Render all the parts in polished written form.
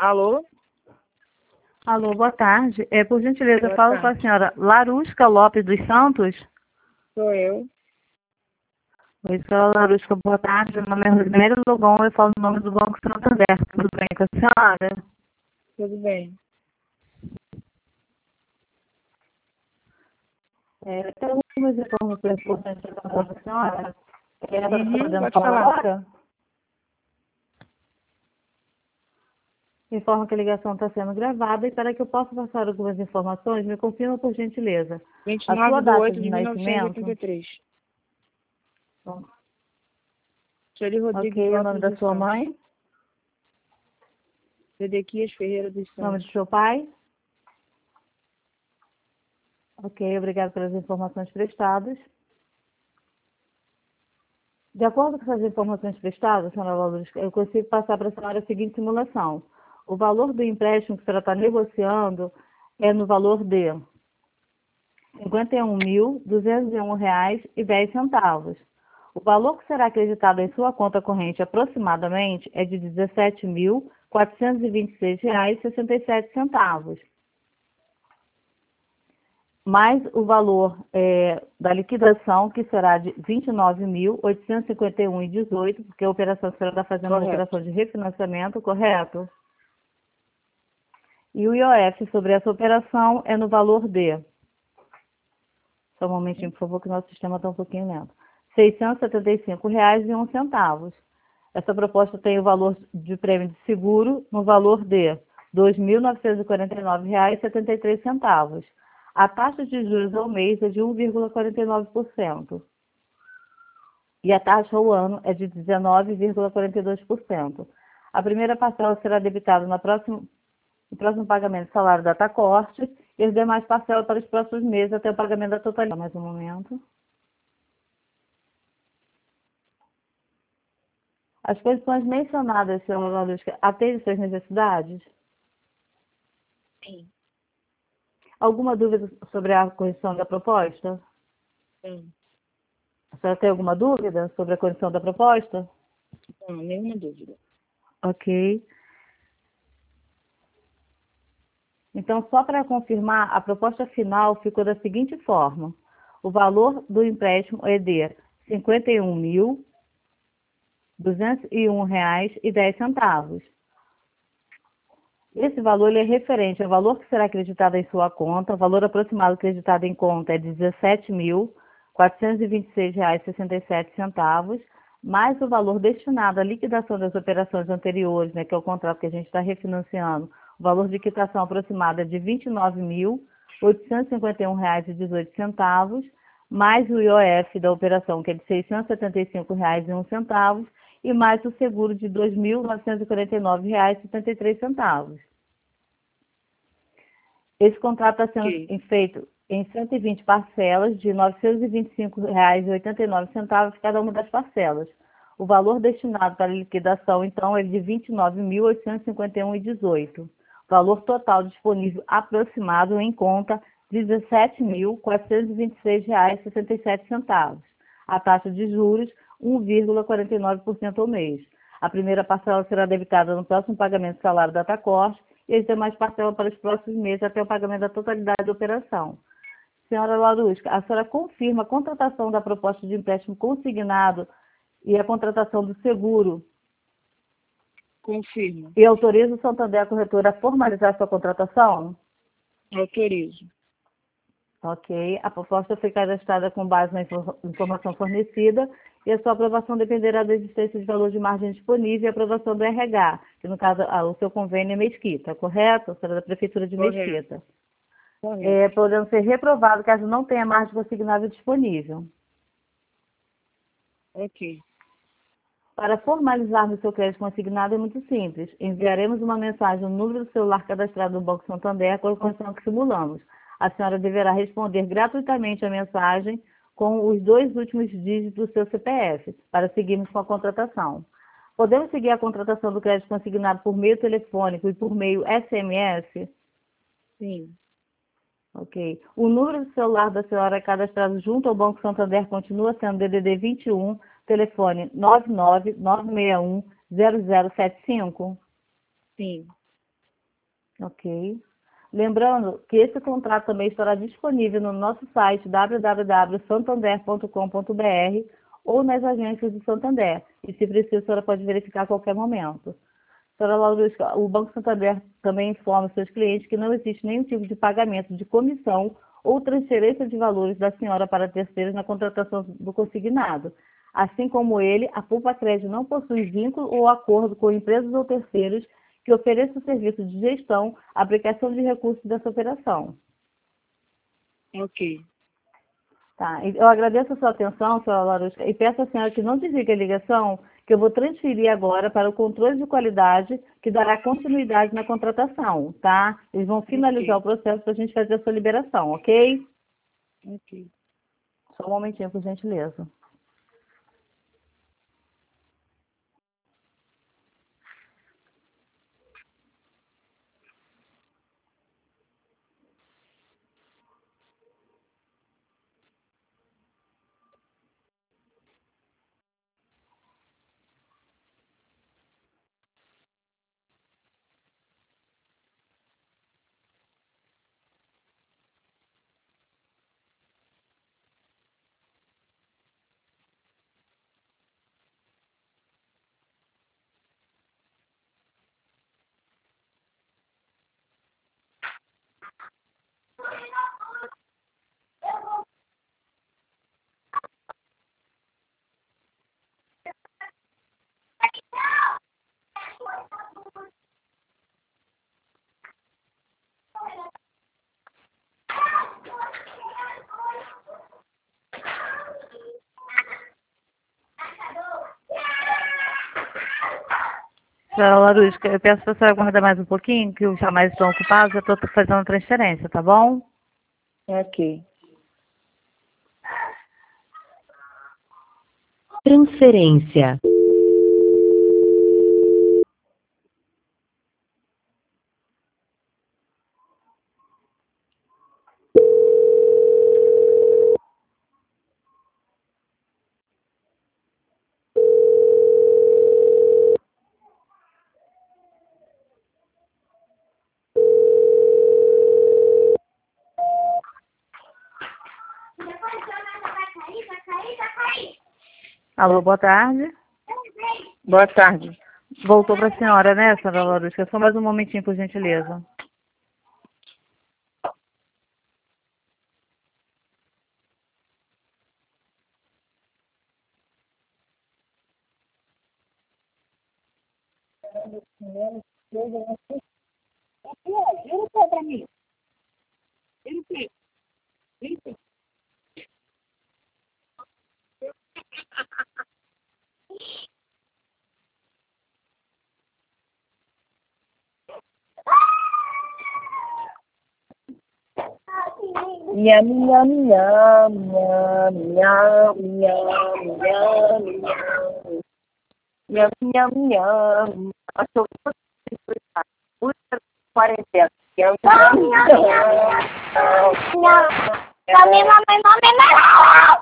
Alô? Alô, boa tarde. Por gentileza, eu Boa falo com a tarde. senhora Larusca Lopes dos Santos. Sou eu. Oi, senhora Larusca, boa tarde. Meu nome é Rosimério Logon, eu falo no nome do Banco Santander. Tudo bem com a senhora? Tudo bem. Tem algumas informações importantes para falar com a senhora? Está podendo Pode falar falar. agora? Informo que a ligação está sendo gravada e para que eu possa passar algumas informações, me confirma por gentileza. A sua 29 de data 8 de de nascimento? 1983. Bom, Sueli Rodrigues ok, o nome Lopes da dos sua Santos. mãe? Zedequias Ferreira dos Nome Santos. do seu pai? Ok, obrigado pelas informações prestadas. De acordo com essas informações prestadas, senhora Valores, eu consigo passar para a senhora a seguinte simulação. O valor do empréstimo que a senhora está negociando é no valor de R$ 51.201,10. O valor que será acreditado em sua conta corrente aproximadamente é de R$ 17.426,67. Mais o valor da liquidação, que será de R$ 29.851,18, porque a operação que a senhora está fazendo é uma Correto. operação de refinanciamento, correto? E o IOF sobre essa operação é no valor de, só um momentinho, por favor, que o nosso sistema está um pouquinho lento, R$ 675,01. Essa proposta tem o valor de prêmio de seguro no valor de R$ 2.949,73. A taxa de juros ao mês é de 1,49%. E a taxa ao ano é de 19,42%. A primeira parcela será debitada no próximo pagamento do salário data corte e as demais parcelas para os próximos meses até o pagamento da totalidade. Mais um momento. As condições mencionadas, senhora Lalusca, atendem suas necessidades? Sim. Alguma dúvida sobre a condição da proposta? Sim. A senhora tem alguma dúvida sobre a condição da proposta? Não, nenhuma dúvida. Ok. Então, só para confirmar, a proposta final ficou da seguinte forma. O valor do empréstimo é de R$ 51.201,10. Esse valor ele é referente ao valor que será acreditado em sua conta. O valor aproximado acreditado em conta é de R$ 17.426,67, mais o valor destinado à liquidação das operações anteriores, né, que é o contrato que a gente está refinanciando. O valor de quitação aproximado é de R$ 29.851,18, mais o IOF da operação, que é de R$ 675,01, e mais o seguro de R$ 2.949,73. Esse contrato está sendo Ok. feito em 120 parcelas de R$ 925,89 cada uma das parcelas. O valor destinado para a liquidação, então, é de R$ 29.851,18. O valor total disponível aproximado em conta, R$ 17.426,67. A taxa de juros, 1,49% ao mês. A primeira parcela será debitada no próximo pagamento do salário data corte e as demais parcelas para os próximos meses até o pagamento da totalidade da operação. Senhora Larusca, a senhora confirma a contratação da proposta de empréstimo consignado e a contratação do seguro Confirmo. e autoriza o Santander Corretora a formalizar sua contratação? Autorizo. Ok. A proposta foi cadastrada com base na informação fornecida e a sua aprovação dependerá da existência de valor de margem disponível e aprovação do RH, que no caso o seu convênio é Mesquita, correto? Será da Prefeitura de Correto. Mesquita. Correto. Podendo ser reprovado caso não tenha margem consignável disponível. Ok. Para formalizar o seu crédito consignado é muito simples. Enviaremos uma mensagem no número do celular cadastrado no Banco Santander com a condição que simulamos. A senhora deverá responder gratuitamente a mensagem com os 2 últimos dígitos do seu CPF, para seguirmos com a contratação. Podemos seguir a contratação do crédito consignado por meio telefônico e por meio SMS? Sim. Ok. O número do celular da senhora cadastrado junto ao Banco Santander continua sendo DDD 21, telefone 999610075? Sim. Ok. Lembrando que esse contrato também estará disponível no nosso site www.santander.com.br ou nas agências do Santander. E se precisa, a senhora pode verificar a qualquer momento. Senhora Laurusca, o Banco Santander também informa seus clientes que não existe nenhum tipo de pagamento de comissão ou transferência de valores da senhora para terceiros na contratação do consignado. Assim como ele, a Poupa Crédito não possui vínculo ou acordo com empresas ou terceiros que ofereçam serviço de gestão, aplicação de recursos dessa operação. Ok. Tá. Eu agradeço a sua atenção, senhora Larusca, e peço à senhora que não desligue a ligação, que eu vou transferir agora para o controle de qualidade, que dará continuidade na contratação, tá? Eles vão finalizar o processo para a gente fazer a sua liberação, ok? Ok. Só um momentinho, por gentileza. Senhora Larusca, eu peço para a senhora aguardar mais um pouquinho, que os chamais estão ocupados, eu estou fazendo a transferência, tá bom? Ok. Transferência. Alô, boa tarde. Boa tarde. Voltou para a senhora, né, senhora Larusca? Só mais um momentinho, por gentileza. Nham, nham, nham, nham, nham, nham, nham, nham. Nham, nham, nham. Achou que fosse quarentena. Nham, nham, nham. Mami, mamãe, mamãe,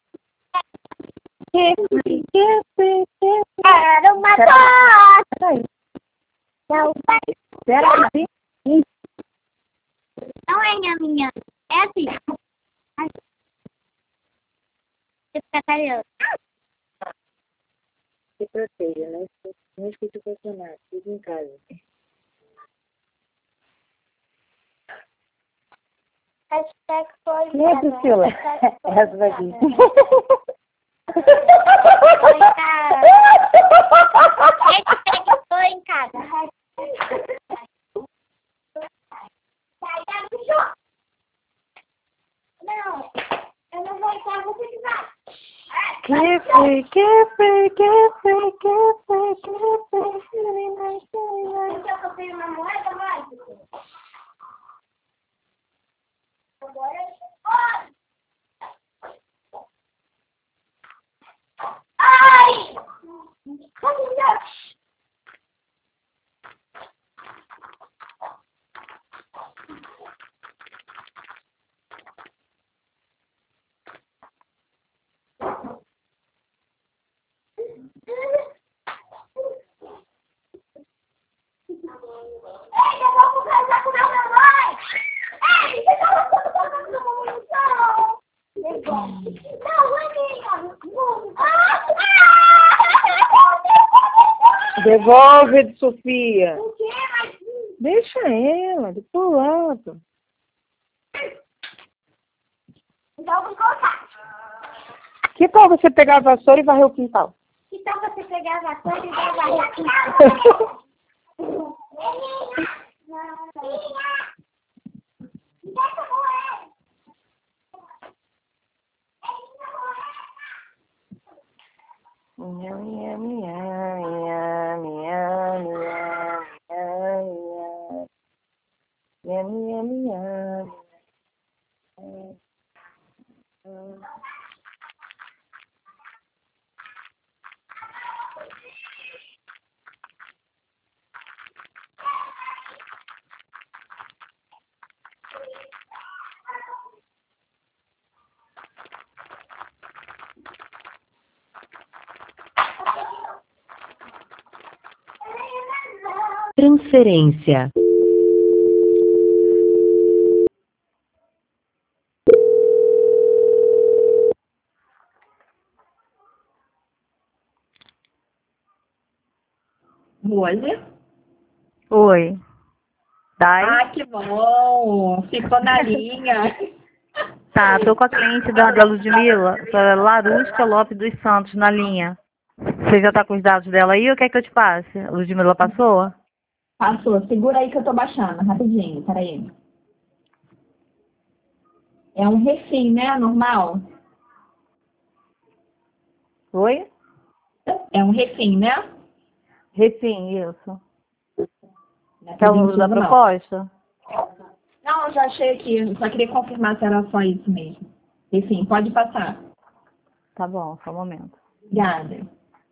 quero uma torta. Não vai. Peraí. Não é minha. É assim. Ai. Você fica carinhoso. Se proteja, né? Não escute o funcionário. Fique em casa. Hashtag foi em Quem é casa. Priscila? Hashtag foi em Essa daqui. casa. Hashtag foi em casa. Não, eu não vou entrar, você que vai. Que foi? Então eu tenho uma moeda, vai. Agora. Ai! Ei, você tá botando não, amiga. Devolve, Sofia. O quê? Mas... Deixa ela, do teu lado. Então eu vou colocar. Que tal você pegar a vassoura e varrer o quintal? Então você pegar a vassoura e vai varrer aqui. Minha, minha, minha, minha, minha, minha, minha, minha, minha, minha. Transferência. Rose? Oi. Dai? Ah, que bom! Ficou na linha. Tá, tô com a cliente da Ludmilla, a Larusca Lopes dos Santos, na linha. Você já tá com os dados dela aí ou quer que eu te passe? A Ludmilla passou? Passou. Segura aí que eu tô baixando, rapidinho. Peraí. É um refim, né? Normal? Oi? É um refim, né? Refim, isso. Não é Quer o número da preventivo, não. proposta? Não, eu já achei aqui. Eu só queria confirmar se era só isso mesmo. Enfim, pode passar. Tá bom, só um momento. Obrigada.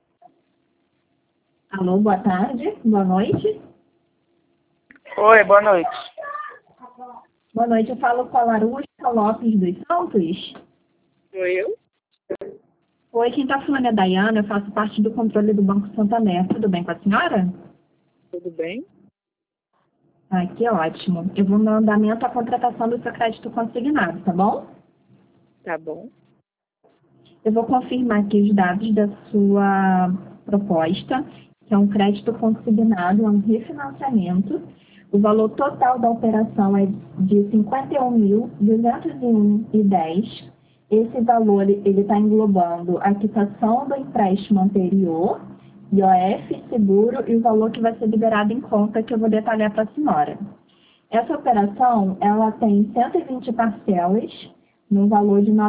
Alô, boa tarde. Boa noite. Oi, boa noite. Boa noite. Eu falo com a Larusca Lopes dos Santos. Sou eu? Oi, quem tá falando é a Dayana. Eu faço parte do controle do Banco Santander. Tudo bem com a senhora? Tudo bem? Ah, que ótimo. Eu vou dar andamento à contratação do seu crédito consignado, tá bom? Tá bom. Eu vou confirmar aqui os dados da sua proposta, que é um crédito consignado, é um refinanciamento. O valor total da operação é de R$ 51.201,10. Esse valor ele está englobando a quitação do empréstimo anterior, IOF, seguro e o valor que vai ser liberado em conta, que eu vou detalhar para a senhora. Essa operação ela tem 120 parcelas, no valor de R$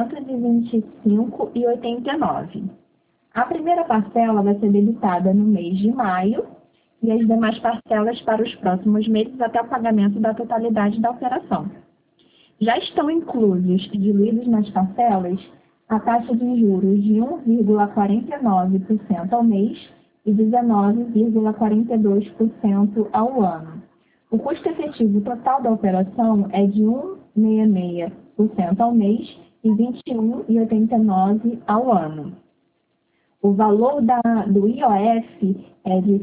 925,89. A primeira parcela vai ser debitada no mês de maio e as demais parcelas para os próximos meses até o pagamento da totalidade da operação. Já estão inclusos e diluídos nas parcelas a taxa de juros de 1,49% ao mês e 19,42% ao ano. O custo efetivo total da operação é de 1,66% ao mês e 21,89% ao ano. O valor do IOF é de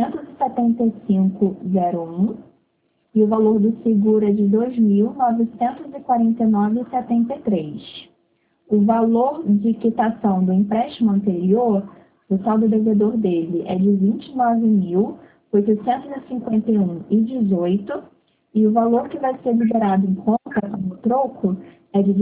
675,01 e o valor do seguro é de 2.949,73. O valor de quitação do empréstimo anterior, o saldo devedor dele é de 29.851,18 e o valor que vai ser liberado em conta como troco é de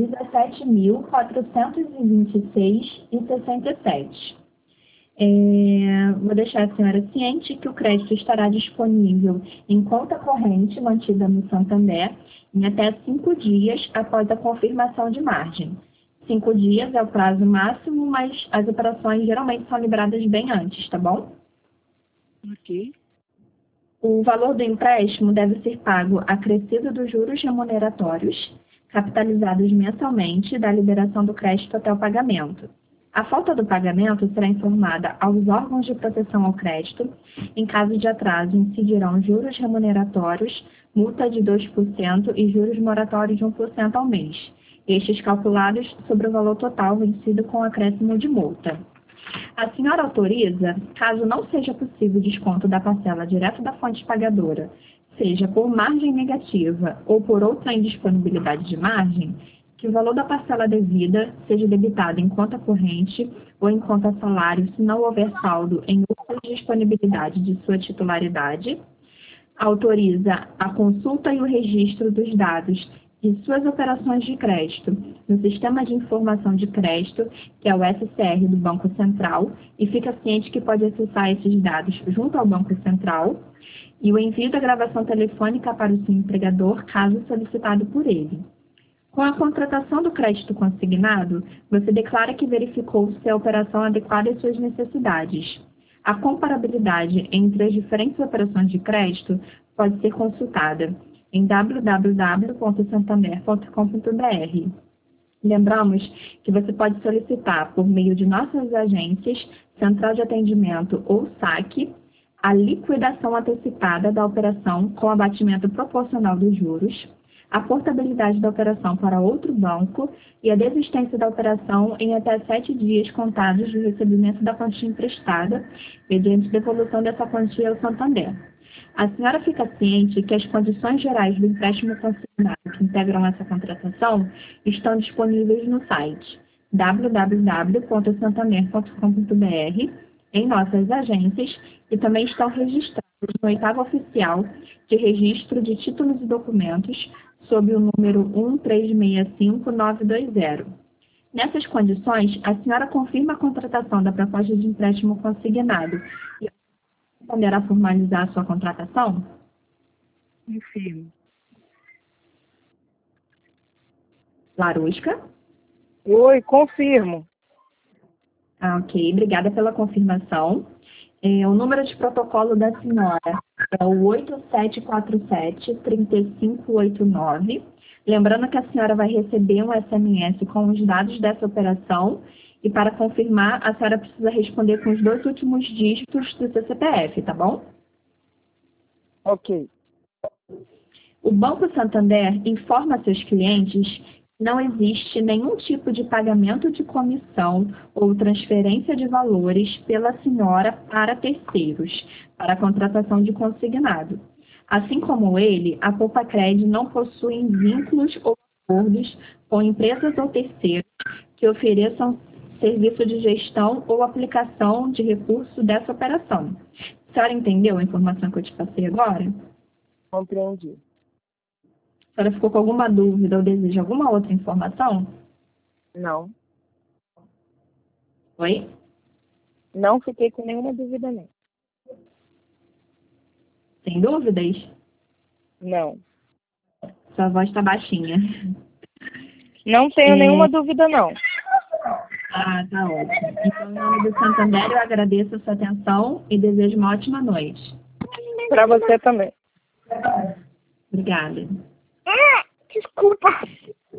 17.426,67. Vou deixar a senhora ciente que o crédito estará disponível em conta corrente mantida no Santander em até 5 dias após a confirmação de margem. 5 dias é o prazo máximo, mas as operações geralmente são liberadas bem antes, tá bom? Ok. O valor do empréstimo deve ser pago acrescido dos juros remuneratórios, capitalizados mensalmente da liberação do crédito até o pagamento. A falta do pagamento será informada aos órgãos de proteção ao crédito. Em caso de atraso, incidirão juros remuneratórios, multa de 2% e juros moratórios de 1% ao mês, estes calculados sobre o valor total vencido com acréscimo de multa. A senhora autoriza, caso não seja possível desconto da parcela direto da fonte pagadora, seja por margem negativa ou por outra indisponibilidade de margem, que o valor da parcela devida seja debitado em conta corrente ou em conta salário se não houver saldo em outra disponibilidade de sua titularidade, autoriza a consulta e o registro dos dados de suas operações de crédito no Sistema de Informação de Crédito, que é o SCR do Banco Central, e fica ciente que pode acessar esses dados junto ao Banco Central, e o envio da gravação telefônica para o seu empregador, caso solicitado por ele. Com a contratação do crédito consignado, você declara que verificou se a operação adequada às suas necessidades. A comparabilidade entre as diferentes operações de crédito pode ser consultada em www.santander.com.br. Lembramos que você pode solicitar, por meio de nossas agências, Central de Atendimento ou SAC, a liquidação antecipada da operação com abatimento proporcional dos juros, a portabilidade da operação para outro banco e a desistência da operação em até 7 dias contados do recebimento da quantia emprestada, mediante devolução dessa quantia ao Santander. A senhora fica ciente que as condições gerais do empréstimo consignado que integram essa contratação estão disponíveis no site www.santander.com.br, em nossas agências, e também estão registrados no 8º Oficial de Registro de Títulos e Documentos, sob o número 1365920. Nessas condições, a senhora confirma a contratação da proposta de empréstimo consignado e poderá formalizar a sua contratação? Confirmo. Larusca? Oi, confirmo. Ok, obrigada pela confirmação. O número de protocolo da senhora é o 8747-3589. Lembrando que a senhora vai receber um SMS com os dados dessa operação e, para confirmar, a senhora precisa responder com os 2 últimos dígitos do seu CPF, tá bom? Ok. O Banco Santander informa seus clientes que não existe nenhum tipo de pagamento de comissão ou transferência de valores pela senhora para terceiros, para a contratação de consignado. Assim como ele, a Poupa-Cred não possui vínculos ou acordos com empresas ou terceiros que ofereçam serviço de gestão ou aplicação de recurso dessa operação. A senhora entendeu a informação que eu te passei agora? Compreendi. A senhora ficou com alguma dúvida ou deseja alguma outra informação? Não. Oi? Não fiquei com nenhuma dúvida, não. Tem dúvidas? Não. Sua voz está baixinha. Não tenho nenhuma dúvida, não. Ah, tá ótimo. Então, em nome do Santander, eu agradeço a sua atenção e desejo uma ótima noite. Para você também. Obrigada. Desculpa.